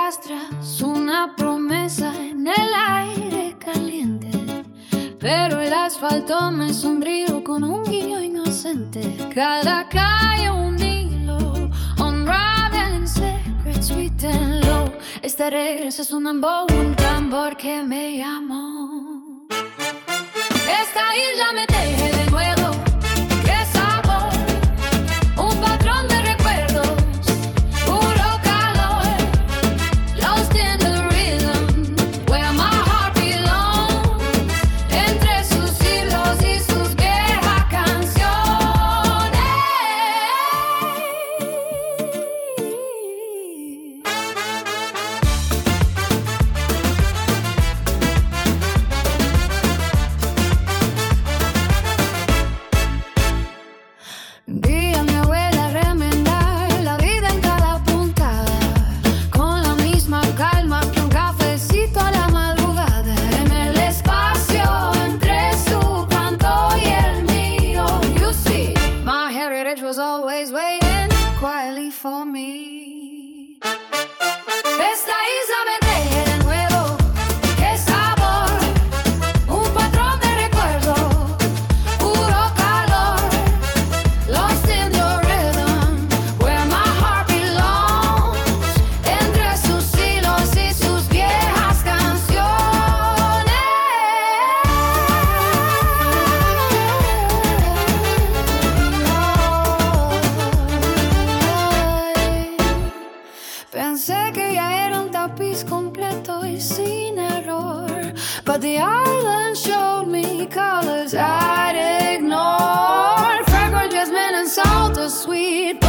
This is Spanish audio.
arrastras una promesa en el aire caliente, pero el asfalto me sonrió con un guiño inocente. Cada calle un hilo, unraveling secrets sweet and low. Este regreso es un tambor que me llamó. Esta isla me teje de nuevo. ¡Qué sabor! Un patrón de recuerdos, puro calor. Lost in the rhythm, where my heart belongs. Entre sus hilos y sus viejas canciones. Vi a mi abuela remendar la vida en cada puntada, con la misma calma que un cafecito a la madrugada. En el espacio entre su canto y el mío, you see, my heritage was always waiting quietly for me. Esta isla me teje de nuevo. ¡Qué sabor! Un patrón de recuerdo, puro calor. Lost in your rhythm, where my heart belongs. Entre sus hilos y sus viejas canciones. Pensé que ya era un tapiz completo y sin error, but the island showed me colors I'd ignored. Fragrant jasmine and salt, a sweet